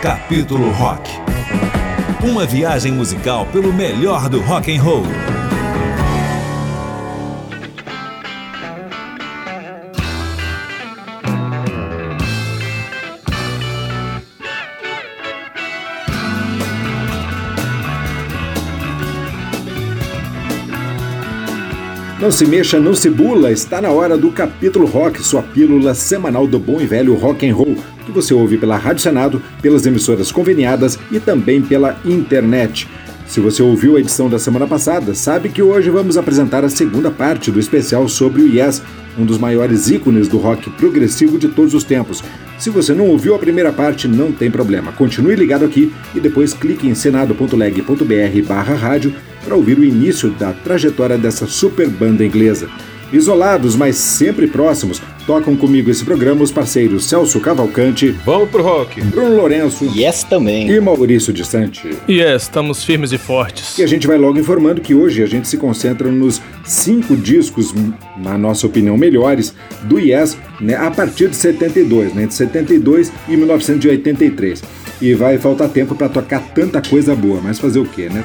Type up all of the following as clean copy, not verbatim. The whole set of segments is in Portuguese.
Capítulo Rock. Uma viagem musical pelo melhor do rock and roll. Não se mexa, não se bula, está na hora do Capítulo Rock, sua pílula semanal do bom e velho rock and roll, que você ouve pela Rádio Senado, pelas emissoras conveniadas e também pela internet. Se você ouviu a edição da semana passada, sabe que hoje vamos apresentar a segunda parte do especial sobre o Yes, um dos maiores ícones do rock progressivo de todos os tempos. Se você não ouviu a primeira parte, não tem problema. Continue ligado aqui e depois clique em senado.leg.br/rádio para ouvir o início da trajetória dessa super banda inglesa. Isolados, mas sempre próximos, tocam comigo esse programa os parceiros Celso Cavalcante, vamos pro rock, Bruno Lourenço, Yes também, e Maurício Distante. Yes, estamos firmes e fortes. E a gente vai logo informando que hoje a gente se concentra nos 5 discos, na nossa opinião, melhores do Yes, né, a partir de 72, né, entre 72 e 1983. E vai faltar tempo para tocar tanta coisa boa, mas fazer o quê, né?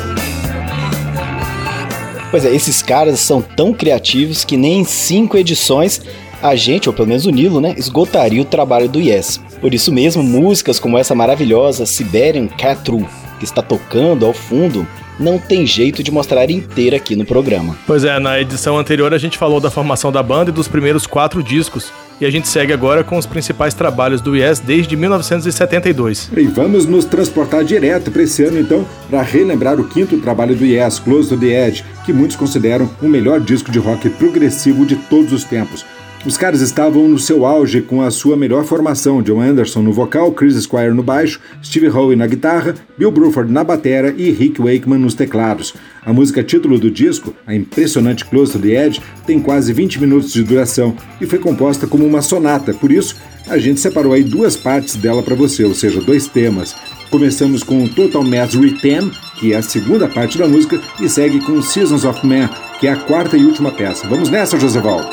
Pois é, esses caras são tão criativos que nem em 5 edições a gente, ou pelo menos o Nilo, né, esgotaria o trabalho do Yes. Por isso mesmo, músicas como essa maravilhosa Siberian Cattle, que está tocando ao fundo, não tem jeito de mostrar inteira aqui no programa. Pois é, na edição anterior a gente falou da formação da banda e dos primeiros 4 discos, e a gente segue agora com os principais trabalhos do Yes desde 1972. E vamos nos transportar direto para esse ano, então, para relembrar o 5º trabalho do Yes, Close to the Edge, que muitos consideram o melhor disco de rock progressivo de todos os tempos. Os caras estavam no seu auge com a sua melhor formação, John Anderson no vocal, Chris Squire no baixo, Steve Howe na guitarra, Bill Bruford na batera e Rick Wakeman nos teclados. A música título do disco, a impressionante Close to the Edge, tem quase 20 minutos de duração e foi composta como uma sonata, por isso a gente separou aí 2 partes dela para você, ou seja, 2 temas. Começamos com Total Mastery 10, que é a segunda parte da música, e segue com Seasons of Man, que é a 4ª e última peça. Vamos nessa, Joseval!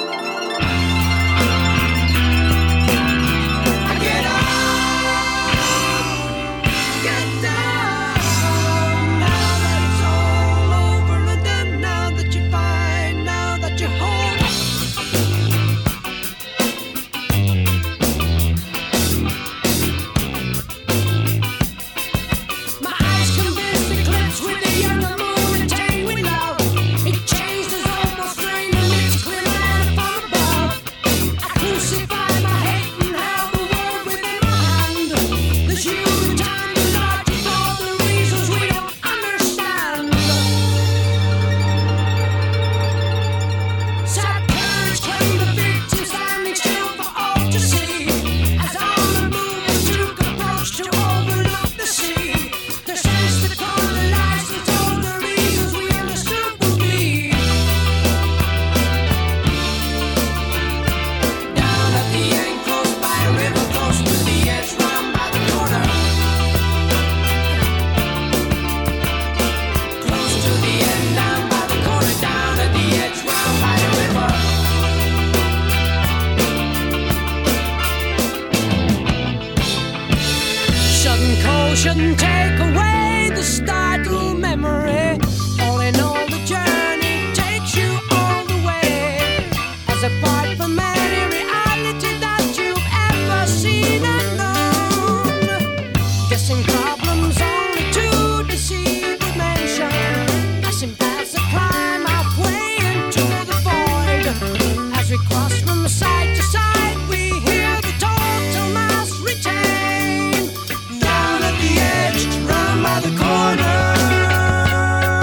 Shouldn't take away the startled memory. All in all, the journey takes you all the way. As apart from any reality that you've ever seen and known. Guessing problems only to deceive dimension. Passing past the climb halfway into the void. As we cross from side to side, we hear the total mass retain. Down at the edge, round by the corner.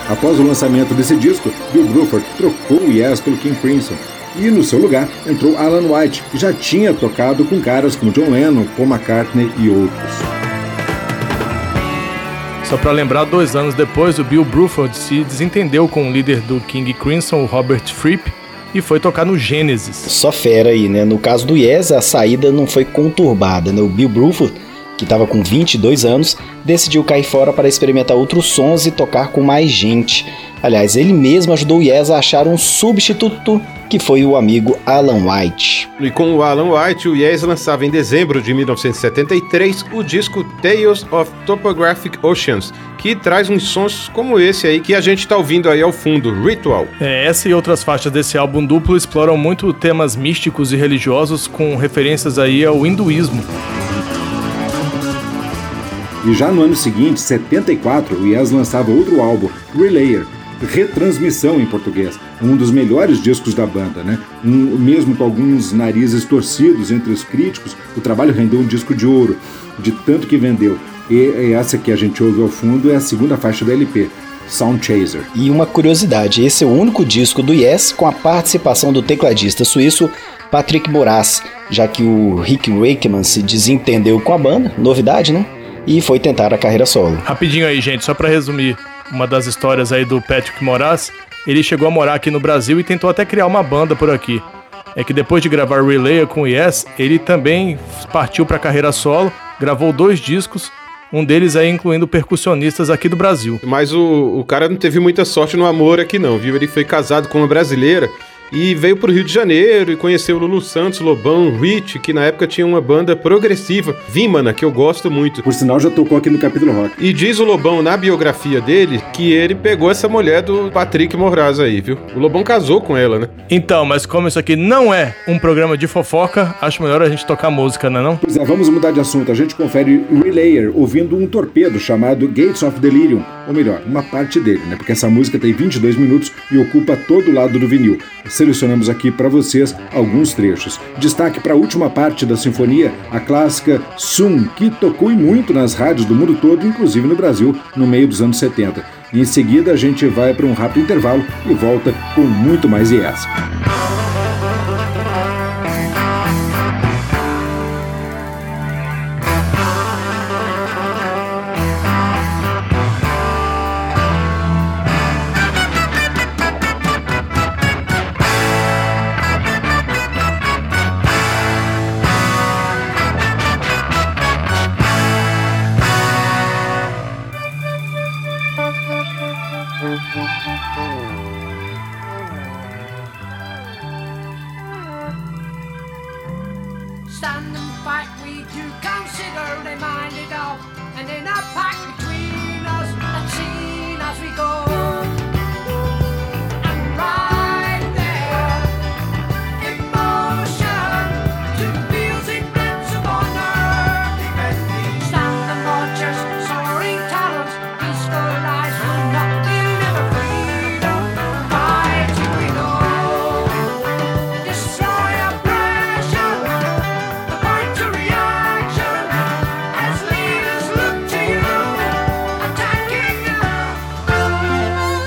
Após o lançamento desse disco, Bill Bruford trocou o Yes pelo King Crimson. E no seu lugar entrou Alan White, que já tinha tocado com caras como John Lennon, Paul McCartney e outros. Só para lembrar, 2 anos depois, o Bill Bruford se desentendeu com o líder do King Crimson, o Robert Fripp, e foi tocar no Genesis. Só fera aí, né? No caso do Yes, a saída não foi conturbada, né? O Bill Bruford, que estava com 22 anos, decidiu cair fora para experimentar outros sons e tocar com mais gente. Aliás, ele mesmo ajudou o Yes a achar um substituto, que foi o amigo Alan White. E com o Alan White, o Yes lançava em dezembro de 1973 o disco Tales of Topographic Oceans, que traz uns sons como esse aí que a gente tá ouvindo aí ao fundo, Ritual. Essa e outras faixas desse álbum duplo exploram muito temas místicos e religiosos com referências aí ao hinduísmo. E já no ano seguinte, 74, o Yes lançava outro álbum, Relayer, Retransmissão em português, um dos melhores discos da banda, né? Mesmo com alguns narizes torcidos entre os críticos, o trabalho rendeu um disco de ouro, de tanto que vendeu. E essa que a gente ouve ao fundo é a segunda faixa do LP, Sound Chaser. E uma curiosidade, esse é o único disco do Yes com a participação do tecladista suíço Patrick Moraz, já que o Rick Wakeman se desentendeu com a banda, novidade, né? E foi tentar a carreira solo. Rapidinho aí, gente, só pra resumir uma das histórias aí do Patrick Moraz, ele chegou a morar aqui no Brasil e tentou até criar uma banda por aqui. É que depois de gravar Relayer com o Yes, ele também partiu pra carreira solo, gravou 2 discos, um deles aí incluindo percussionistas aqui do Brasil. Mas o cara não teve muita sorte no amor aqui não, viu? Ele foi casado com uma brasileira e veio pro Rio de Janeiro e conheceu o Lulu Santos, Lobão, Rich, que na época tinha uma banda progressiva, Vimana, que eu gosto muito. Por sinal, já tocou aqui no Capítulo Rock. E diz o Lobão na biografia dele que ele pegou essa mulher do Patrick Moraz aí, viu? O Lobão casou com ela, né? Então, mas como isso aqui não é um programa de fofoca, acho melhor a gente tocar música, não é não? Pois é, vamos mudar de assunto. A gente confere Relayer ouvindo um torpedo chamado Gates of Delirium, ou melhor, uma parte dele, né? Porque essa música tem 22 minutos e ocupa todo o lado do vinil. Selecionamos aqui para vocês alguns trechos. Destaque para a última parte da sinfonia, a clássica Soon, que tocou muito nas rádios do mundo todo, inclusive no Brasil, no meio dos anos 70. E em seguida a gente vai para um rápido intervalo e volta com muito mais Yes. Stand and fight, we do consider they minded of, and in a pact between us, unseen as we go. And right there, emotion to feels invincible nerve defending. Stand the marchers, soaring talons, peaceful lives will not deliver freedom. Fight till we know, destroy oppression. As leaders look to you, attacking you.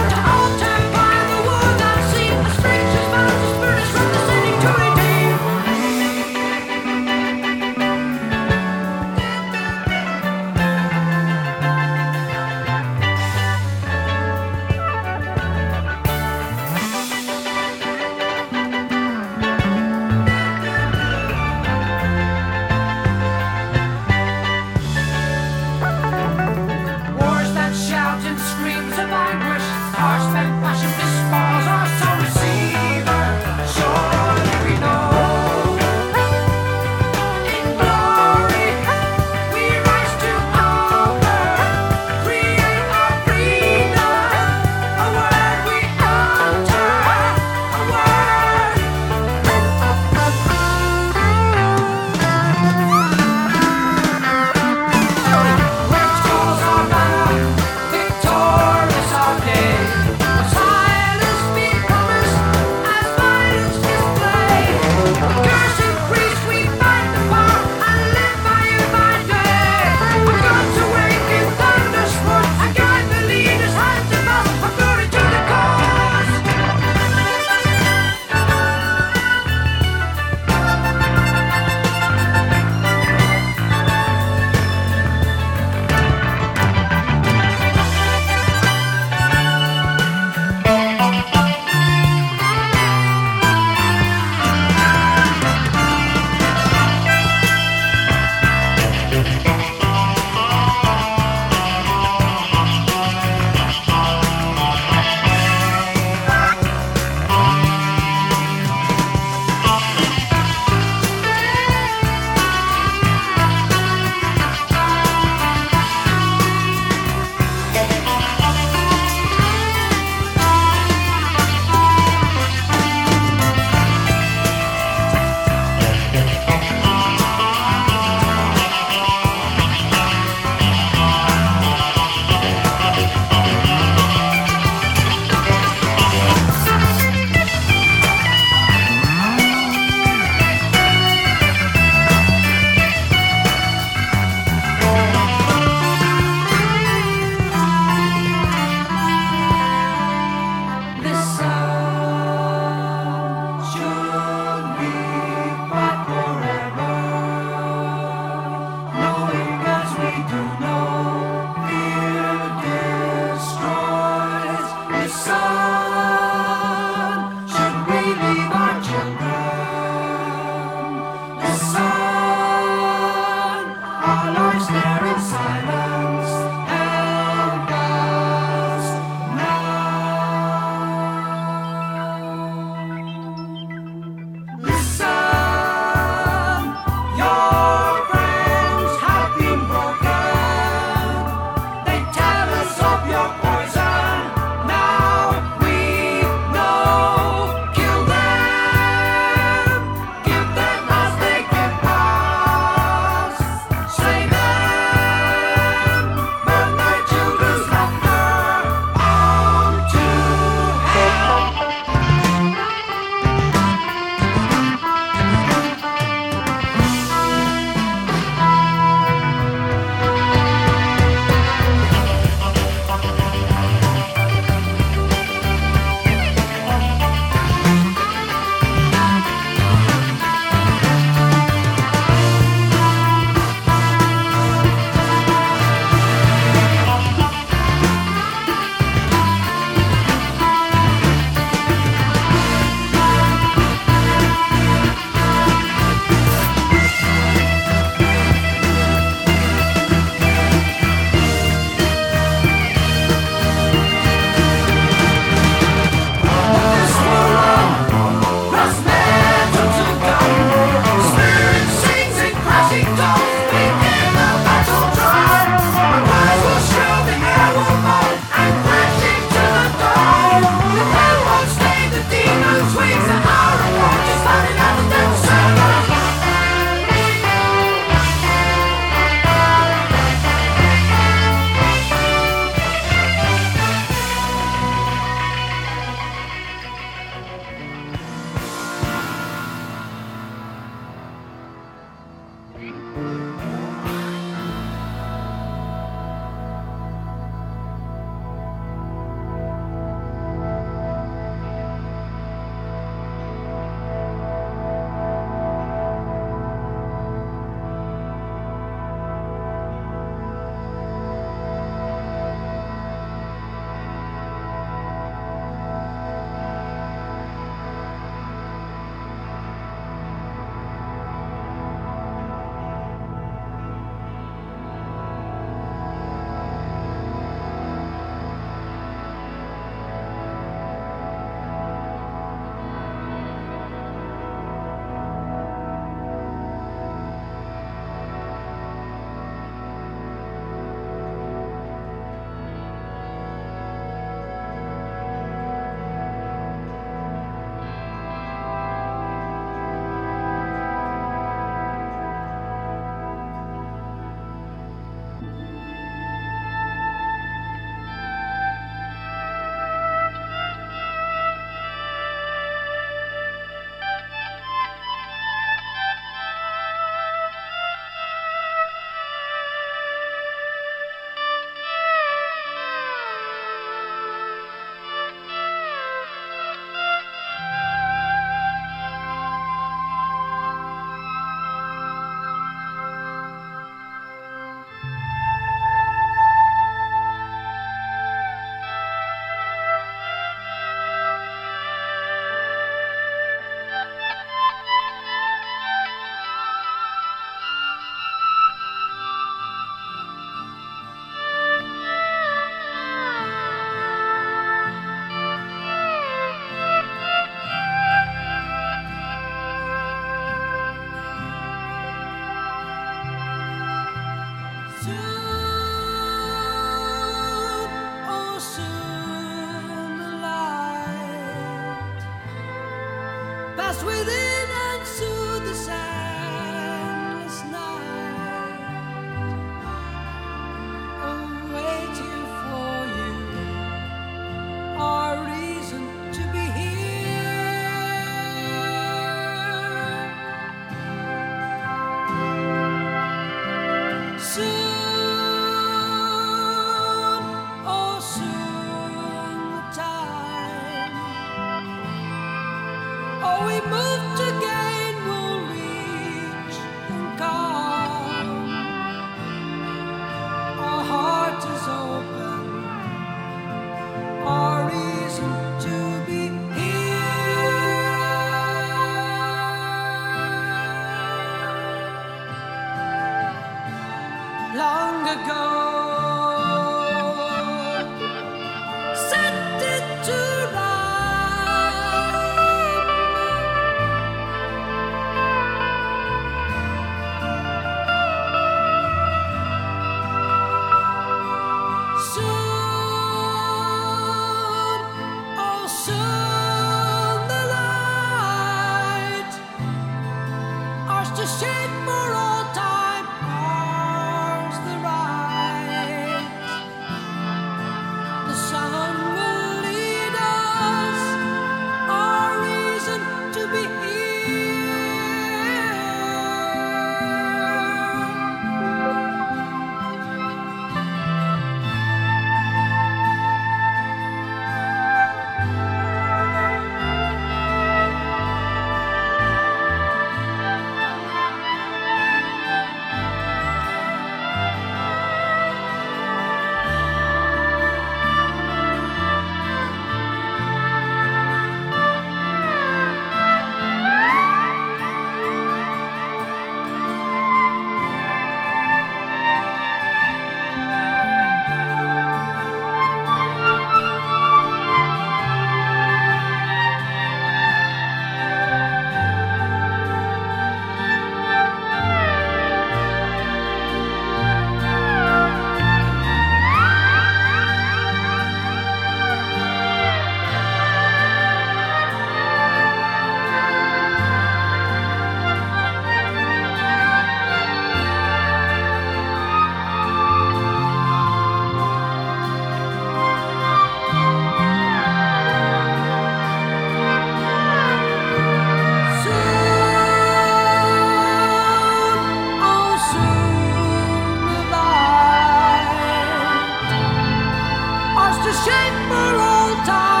a shape for old times.